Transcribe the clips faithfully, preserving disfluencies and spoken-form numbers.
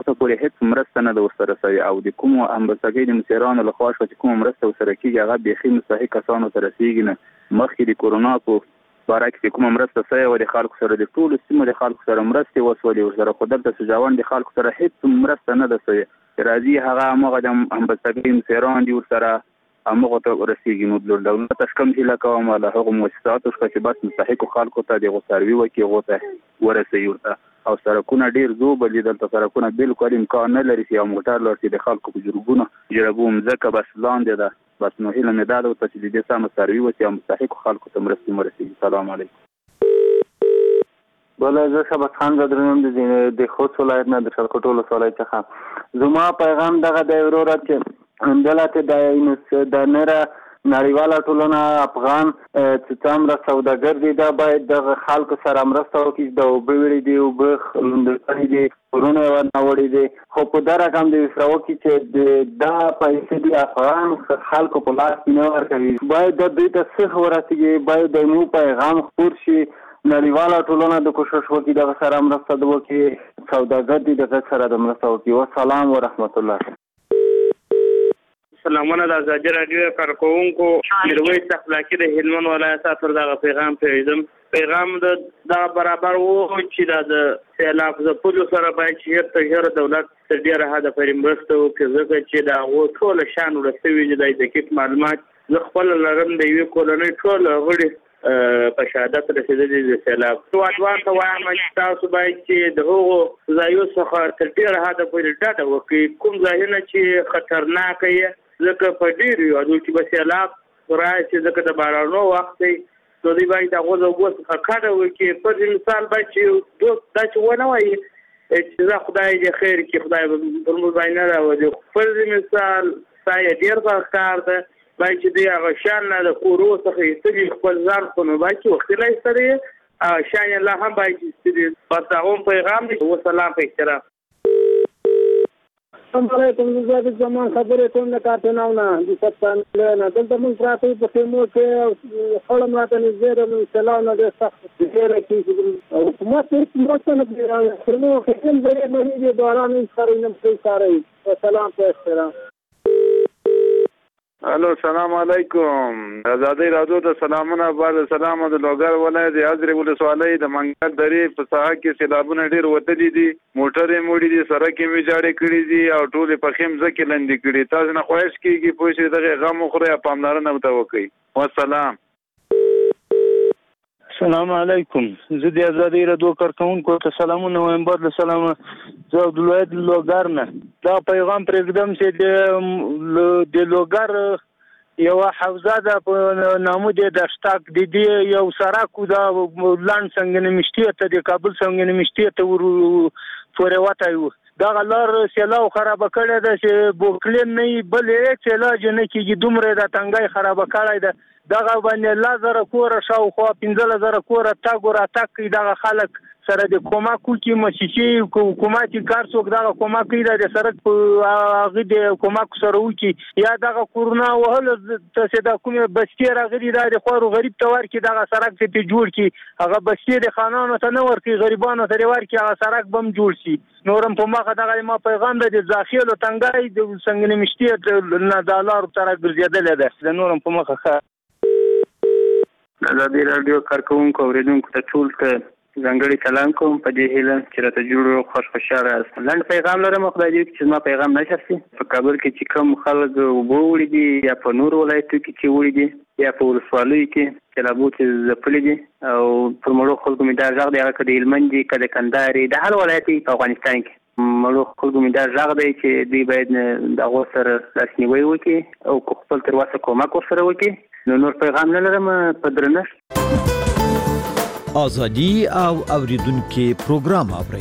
اوسه پورې هیڅ مرسته نه ده ورسره شوې او د کومو همبستګۍ د مشرانو لخوا شوه چې کومه مرسته ورسره کېږي هغه بیخي مستحق کسانو ته رسېږي نه. مخکې د کورونا په باره کې کومه مرسته شوې وه د خلکو سره د ټولو سیمو د خلکو سره مرستې وشولې ورسره، خو دلته سوجاوان د خلکو سره هیڅ مرسته نه ده شوې. راځي هغه همغه د همبستګۍ مشران دي ورسره همغه ته ورسېږي. نو د دولت څخه کوم هیله کوم له هغو مؤسساتو څخه چې بس مستحقو خلکو ته دغه سروي وکړي، هغو ته ورسوي ورته. او سړکونه ډېر زوبل دي دلته، سړکونه بالکل امکان نه لري چې یو موټر لاړ شي د خلکو په جرګونو جرګو مځکه بس لاندې ده. بس نو هیله مې دا ده ورته چې د دې سمه سروي وکړي او مستحقو خلکو ته مرستې ورسېږي. سلام علیکم. بله زه شهباز خان زدرنم د خوست ولایت نه د شلخټو ولسوالۍ څخه. زما پیغام دغه دی وروره چې دلته د نره نړیواله ټولنه افغان چې څومره سوداګر دي دا باید دغه خلکو سره مرسته وکړي. د اوبه وړي دي، اوبه لوندې کړي دي، کورونه یې ورنه دي، خو په دا رقم دې ورسره وکړي چې دا پیسې د افغان خلکو په لاس کې نه ورکوي. باید د دوی ته څه ورسېږي، باید د مو پیغام خپور شي، نړیواله ټولنه د کوشش وکړي دغه سره مرسته وکړي، سوداګر دي دغه سره د مرسته وکړي. والسلام ورحمت الله. سلامونه د ازادي راډیو کارکوونکو میرویس اخلاقي د هلمند ولایت څخه دغه پیغام پیژم. پیغام د دغه برابر وو چې دا د سیلاب ځپلو سره باید چې هر ته هر دولت تر ډیره حده پورې مرسته وکړي، ځکه چې دا هغو ټوله شان ورسوي چې د دقیق معلومات زه خپل لرم د یوې کورنۍ ټول غړي په شهادت رسېدلي د سیلاب. ځوان ته وایم چې تاسو باید چې د هغو ځایو څخه تر ډیره حده پورې ډاډه وکړئ، کوم ځایونه چې خطرناک یې، ځکه په ډېرو هېوادو کې به سیلاب راشي، ځکه د بارانو وخت دی، نو دوی باید هغو د اوبو څخه کډه وکړي. پر مثال باید چې دوست دا چې ونه وایي چې زه خدای دې خیر کړي، خدای به پر موږ باندې نه راولي. پر مثال ستا یې ډېر ښه ښکار ده، باید چې دوی هغه شیان نه د کورو څخه ایستلي خپل ځان خو نو باید چې وختي لا ایستلی هغه شیان یې لا هم باید چې ایستلي. بس هغه هم پیغام دی. وسلام په احترام. السلام علیکم. زه د زمان خبرې کوم د کارتناو نه د سپتان نه دلته موږ پراته په خیمو کې خړم راته نږدې د سلام نه ډېر سخت ډېر کې حکومت هېڅ مرسته نه کوي. خیمو کې هم ډېرې مهمې دي، باران هېڅ کاری نه پرې کاروي. سلام په احترام. الو سلام علیکم. ازادي راډیو ته سلامونه. بعد سلام د لوګر ولایت د حضرت ولسوالۍ د منګل درې په ساحه کې سیلابونه ډېر وتلي دي، موټرې موړي دي، سړک یې ویجاړې کړي دي او ټولې په خیم ځکه لندې کړي. تاسو نه خواهش کیږي پوه شئ دغه غم وخورئ او پاملرنه ورته وکړئ. والسلام. السلام علیکم. زه د ازادي راډیو کارکوونکو ته سلامونه وایم. بعد سلام زه د ولایت لوګر نه دا پیغام پرېږدم چې د لوګر یوه حوزه ده په نامه د دشتاک د دې یو سړک دا لاند سنګین مشتي ته د کابل سنګین مشتي ته ور پورې وتی و. دغه لار سیلاب خرابه کړې ده چې بوکلین نه بل هېڅ علاج نه کېږي، دومره د تنګۍ خرابه کړی ده. دغه باندې لس زره کوره شاوخوا پنځلس زره کوره تګ راتګ کوي. دغه خلک سره د کومک وکړي، موسسې حکومتي کار څوک دغه کومک کوي د سړک په هغې د کومک سره وکړي، یا دغه کورونه وهلو ته چې دا کومې بستې راغلي دا د خوارو غریب ته ورکړي، دغه سړک چې پرې جوړ کړي. هغه بستې د خانانو ته نه ورکړي، غریبانو ته یې ورکړي، هغه سړک به هم جوړ شي. نور هم په مخه دغه ما پیغام دی د زاخیلو تنګی د سنګین مشتي نه دا لار سره ګرځېدلې ده. د نور هم په مخه ښه. ازادي راډیو کارکوونکو اورېدونکو ته ټول ته ځانګړی سلام کوم په دې هیله چې راته جوړ خوش خوشحاله یاست. لنډ پیغام لرم، خدای دې وکړي چې زما پیغام نشر شي. په کابل کې چې کوم خلک اوبه وړي دي یا په نورو ولایتو کې چې وړي دي یا په ولسوالیو کې سیلابو چې ځپلي دي او پر مړو خلکو مې دا غږ دی، هغه که د هلمند دي که د کندهار د هر ولایت په افغانستان کې مړو خلکو مې دا غږ دی چې دوی باید د هغو سره لاسنیوی وکړي او خپل تر وسه کومک ورسره وکړي. نو نور پیغام نه لرم. په درنښت ازادي او اوریدونکو پروګرام اورئ.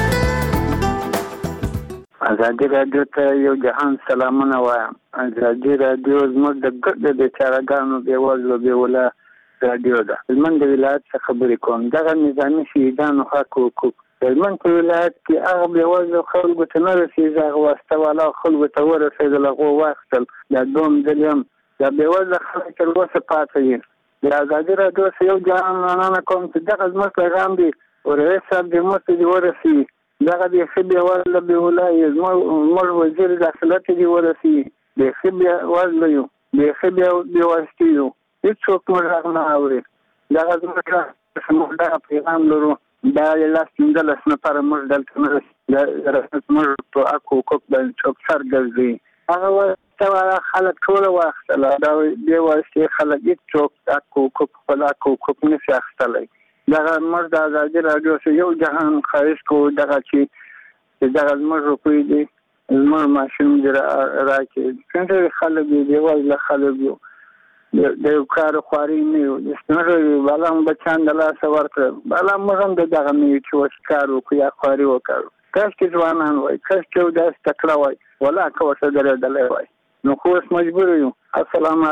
ازادي راډیو ته یو جهان سلامونه وایم. ازادي راډیو زموږ د ګډ د چارګانو بېوزلو بېوله راډیو ده. هلمند د ولایت څخه خبرې کوم. دغه نظامي شهیدانو حق حقوق هلمند په ولایت کې هغه بېوزلو خلکو ته نه رسېږي، هغه واسطه والا خلکو ته ورسېدل، هغو واخیستل. دا دوم ځل یم دا بېوزله خلک تر اوسه پاتې دي. د ازادي راډیو څخه یو جهان مننه کوم چې دغه زموږ پیغام دی او رئیس صاحب دې موږ ته دې ورسوي دغه د خبي ولا به ولای مر وزیر داخله ته دی ورسی د خبي ولا یو د خبي دی واستیو هیڅوک موږ نه اوري دغه زموږ سمون دا پیغام لرو دا لاس منځل اسنه پر موږ دلته نه رسمت موږ په اكو کوک بل چوک سر ګرځي هغه تا خلک ټول واخله دا دی واسي خلک یک چوک اكو کوک په اكو کوک نه ځاختلای دغه موږ د ازادي رادیو سره یو جهان خارج کو دغه چې دغه موږ په دې موږ ماشين راکې څنګه خلک دی وایي خلک یو د کار خواري نه د ستنه بالا بچان د لاس ورکړ بالا موږ د دغه نه چې وسکارو کو یا خواري وکړو کاش کې ځوانان وای کاش چې د استقرا وای ولا کوڅه درېدلې وای نو خو اوس مجبور یو السلام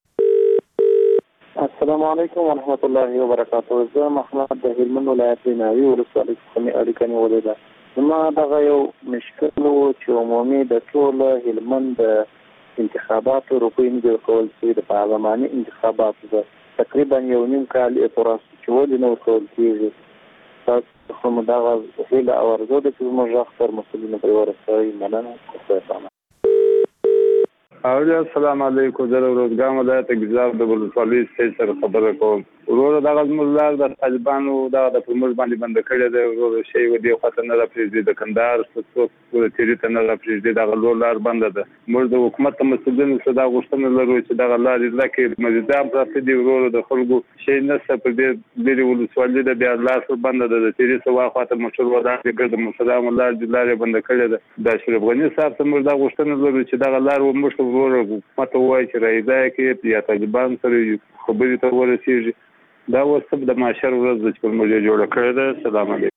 علیکم السلام علیکم ورحمۃ اللہ وبرکاتہ زه محمد د هلمند ولایت ناوی ولسوالۍ څخه اړیکه نیولې ده ما دغه یو مشکل چې عمومي د ټول هلمند انتخابات روپی نه کول چې د پارلماني انتخابات ده تقریبا یو نیم کال اعتراض چې ولې نه کول کیږي تاسو هم دا هیله او ارزو د چې موږ اختر مسؤلین په ورسره مننه کوم اولی السلام علیکم زه روزګان ولایت ګزار د ولسوالۍ سره خبره کوم ورور دغه ملار د طالبانو دغه د پرموز باندې بند کړی دی ورور شی و دی خاطر نه راپریږدي د کندهار څخه تیری ته نه راپریږدي دغه لور لار بند ده موږ د حکومت مسؤلینو څخه دا غوښتنه لرو چې دغه لار لکه مزیدام پراته دی ورور د خلکو شی نه په دې د ولسوالۍ د بیا لار بند ده د تیری څخه خاطر مشور ودان کې د مسلمان لار د لارې بند کړی ده د اشرف غنی صاحب څخه دا غوښتنه لرو چې دغه لار و موږ ورور حکومت وایي چې راځي کې یا طالبان سره خبرې ته ورسیږي دا وسب د معاشر ورځ چې موږ جوړ کړی ده سلام علیکم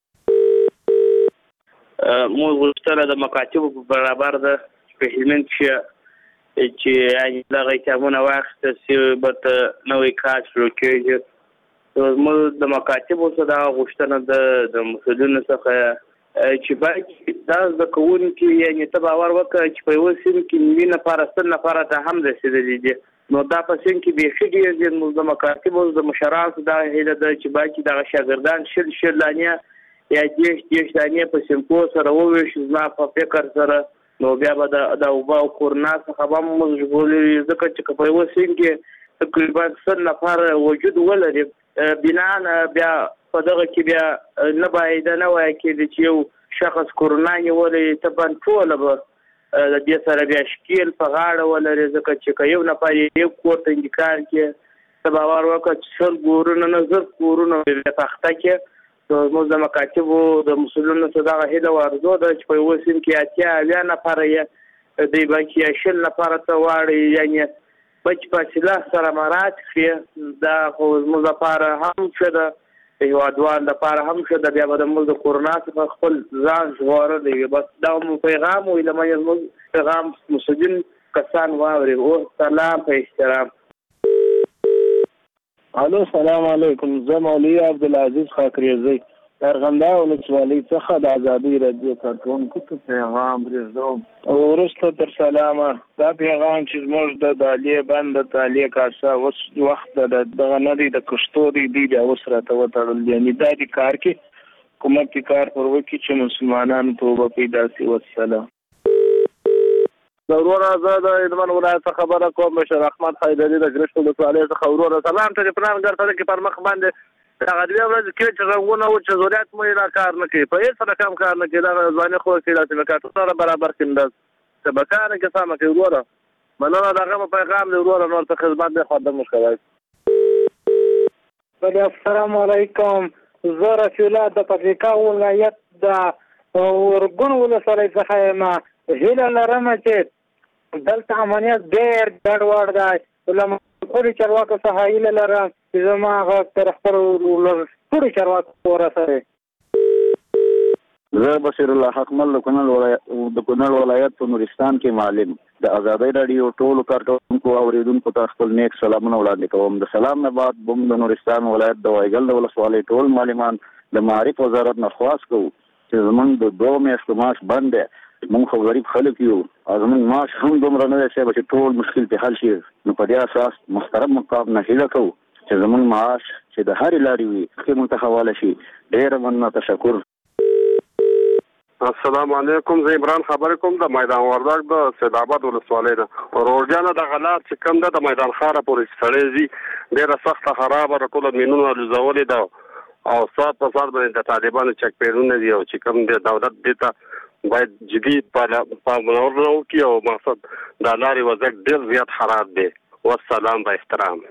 مو غوښتنه د مکاتبو په برابر ده په هلمند کې چې یعنې دغه اقدامونه واخیستل سي بته نوی کار شروع کېږي زموږ د مکاتبو څخه دغه غوښتنه ده د مسؤلینو څخه چې باید دا زده کوونکي یعنې ته باور وکړه چې په یوه سیم کې نوي نفره سل نفره ته هم رسېدلي دي نو دا په سیم کې بیخي ډېر دي نو د مکاتبو د مشرانو دا هیله ده چې باید دغه شاګردان شل شل دانې یا دېرش دېرش دانې په سیمکو سره وویشي زما په فکر سره نو بیا به د اوبه او کورنا څخه به موږ ژغورلي ځکه چې که په یوه سیم کې تقریبا سل نفره وجود ولري بنا بیا په دغه کې بیا نه باید نه وایي کېدي چې یو شخص کورونا نیولی طبعا ټوله به د دې سره بیا شکیل په غاړه ولري ځکه چې که یو نفر یو کور ته انتقال کړي ته باور وکړه چې سل کورونه نه زر کورونه بیا تخته کړي نو زموږ د مکاتبو د مسؤلینو څخه دغه هیله او ارزو ده چې په یوه سیم کې اتیا اویا نفره یې دوی باید یا شل نفره ته واړي یعنې بچ فاصله سره مراعات کړي دا خو زموږ لپاره هم ښه ده د هېوادوال لپاره هم ښه ده بیا به د موږ د کورونا څخه خپل ځان ژغورلی وي بس دا مو پیغام وي له منځه زموږ پیغام مسؤلین کسان واوري او سلام په احترام الو سلام علیکم زه مولوي عبدالعزیز خاکریزی ارغنداو ولسوالۍ څخه د ازادۍ راډیو کارکوونکو ته پیغام پرېږدوم او وروسته تر سلامه دا پیغام چې زموږ د دالیې بند د تالیې کاسه اوس وخت د دغه نه دی د کښتو دی دی بیا اوس راته وتړل یعنې دا د کار کې حکومت کې کار پر وکړي چې مسلمانان توبه پیدا سي والسلام وروره زه د هلمند ولایت څخه خبره کوم بشر احمد حیدري د ګرشت ولسوالۍ څخه وروره سلام ته د پلانګر سره کې پر مخ باندې هغه دوه ورځې کې چې رنګونه و چې ضرورت مې نه کار نه کوي په هېڅ سره کم کار نه کوي دا ځواني خو کې داسې مکاتو سره برابر کېندل چې به کار نه کوي سمه کوي وروره مننه د هغه پیغام دی وروره نور څه خدمت دی خدمت مو کوی السلام علیکم زه رفیع الله د پکتیکا ولایت د ورګون ولسوالۍ څخه یم هیله لرم چې دلته امنیت ډېر ګډوډ دی له ټولو چارواکو څخه هیله لرم چې زما غږ تر خپلو ټولو چارواکو ورسوي زه بشیر الله حقمل د کونړ ولایت په نورستان کې معلم د ازادۍ راډیو ټولو کارکوونکو او اورېدونکو ته خپل نیک سلامونه وړاندې کوم د سلام نه بعد بم د نورستان ولایت د وایګل د ولسوالۍ ټول معلمان د معارف وزارت نه خواست کوو چې زموږ د دوه میاشتو معاش بند دی موږ خو غریب خلک یو او زموږ معاش هم دومره نه دی چې ټول مشکل ته حل شي نو په دې اساس محترم مقام نه هیله کوو چې زموږ معاش چې د هرې لارې وي ښې موږ ته حواله شي ډېره مننه تشکر السلام علیکم، زه عمران خبرې کوم د میدان وردګ د سید آباد ولسوالۍ نه. روډیانه د غلات چې کوم ده د میدان ښاره پورې سړی ځي ډېره سخته خرابه ده، ټوله مینونه الوزولې ده او ساعت په ساعت باندې د طالبانو چک پیرونه دي او چې کوم دی دولت دې ته باید جدي پاملرنه وکړي او مقصد د لارې وضعیت ډېر زیات خراب دی. والسلام با احترام.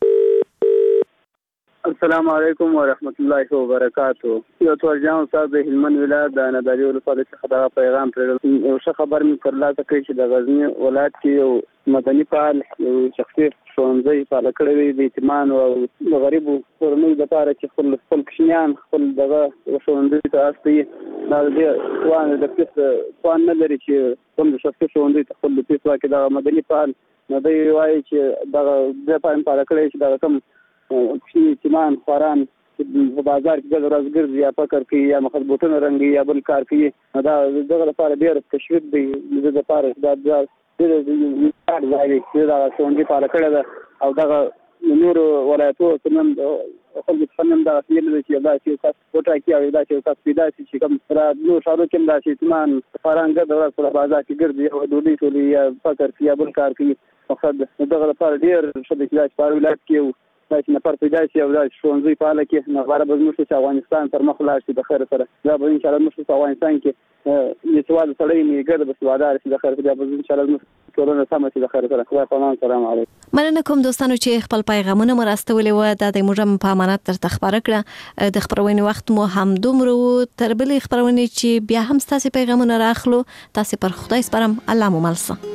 السلام علیکم ورحمت الله وبرکاتو. یو تورجان استاد د هلمند ولایت د اناداري ولسوالۍ څخه دا پیغام پرېږدم. یو ښه خبر مې ترلاسه کړی چې د غزني ولایت کې یو مدني فعال یو شخصي ښوونځی فعاله کړی دی د یتیمانو او د غریبو کورنیو لپاره چې خپل خپل کوچنیان خپل دغه ښوونځي ته استوي. دا د دې توان د پیس توان نه لري چې کوم د شخصي ښوونځي ته خپل د پیس واکې دغه مدني فعال نو دی وایي چې دغه دې فعال فعاله کړی چې دغه کوم کشي یتیمان خواران په بازار کې ګل ورځ ګرځي یا فکر کوي یا مخ بوټونه رنګي یا بل کار کوي. دا دغه لپاره ډېر تشویق دی د لپاره دا د ډېر ځای دی چې دا ښوونځي فعاله کړی ده او دغه نورو ولایتو څخه خلکو څخه هم دا فیل دی چې دا چې تاسو وټاکي او دا چې تاسو پیدا شي چې کوم را نور شارو کې دا چې یتیمان خواران ګرځي ورځ په بازار کې ګرځي او ډوډۍ ټولي یا فکر کوي یا بل کار کوي. مقصد دغه لپاره ډېر ښه دی چې په ولایت کې دا چې نفر پیدا شي او دا ښوونځي فعاله کړي نو غواړم به زموږ چې افغانستان پر مخ لاړ شي د خیر سره. دا به انشاءالله زموږ په افغانستان کې یتوال سړی نیګر به سوادار شي د خیر سره. به انشاءالله زموږ ټولنه سمه شي د خیر سره. خدای پامان. سلام علیکم. مننه کوم دوستانو چې خپل پیغامونه مرستولې و. دا د موږ په امانت تر تخبره کړه. د خبرونې وخت مو هم دومره تر بلې خبرونې چې بیا هم تاسو پیغامونه راخلو. تاسو پر خدای سپارم. الله مو ملسه.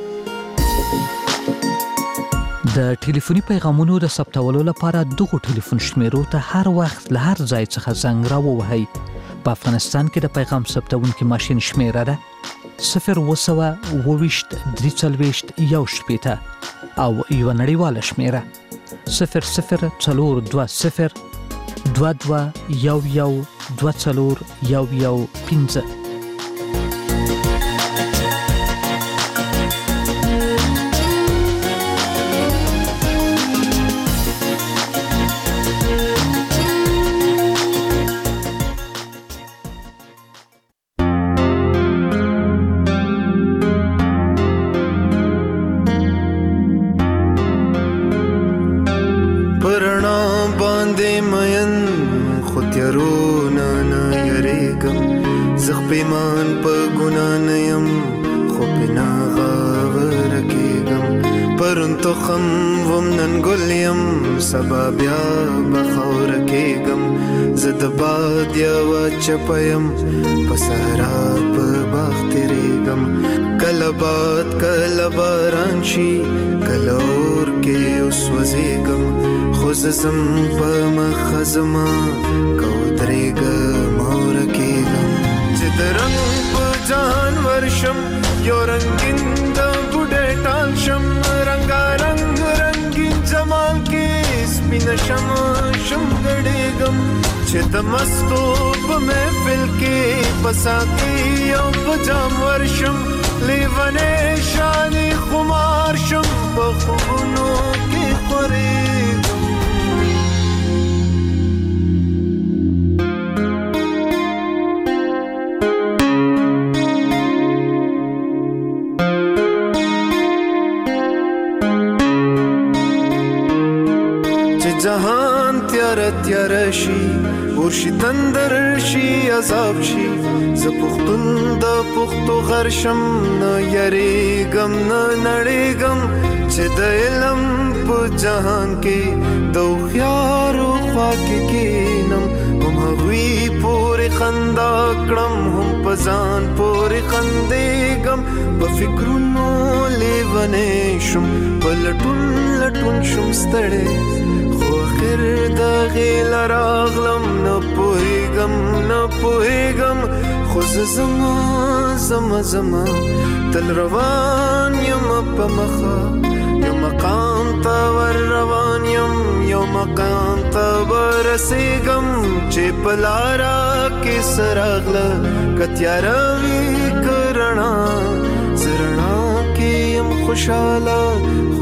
د ټلیفوني پیغامونو د ثبتولو لپاره دغه ټلیفون شمیرو ته هر وخت له هر ځای څخه زنګ راووهئ. په افغانستان کې د پیغام ثبتونکي ماشین شمیره ده صفر وسوه اوويشت درې څلوېښت یو شپېته او یوه نړیواله شمیره صفر صفر څلور دوه صفر دوه دوه یو یو دوه څلور یو یو پنځه. سبا بیا بخور کېږم زه د باد یوه چپه یم په صحرا په باغ تېرېږم. کله باد کله باران شي کله اور کې وسوځېږم خو زه ځم په مخه زما که ودرېږم او ورکېږم چې د رنګ په جهان ورشم یو رنګین د بوډۍ ټال شم رنګارنګ رنګین جمال کې سپینه شم شم ګډېږم چې د مستو په محفل کې په ساقي او په جام ورشم لیونی شانې خمار شم په خوبونو کې خورېږم. جهان تیار تیار شي ورشي تندر شي عذاب شي زه پښتون د پښتو غر شم نه یریږم نه نړېږم چې د علم په جهان کې د هوښیارو خوا کې کښېنم هم هغوی پورې خندا کړم هم په ځان پورې خندېږم په فکرونو لیونی شم په لټون لټون شم ستړی خیر د غیل راغلم نه پوهېږم نه پوهېږم خو زه زما زما زما تل روان یم په مخه یو مقام ته ور روان یم یو مقام ته ورسېږم چې په لاره کې څه راغله که تیاره وي که رڼا زه رڼا کې یم خوشحاله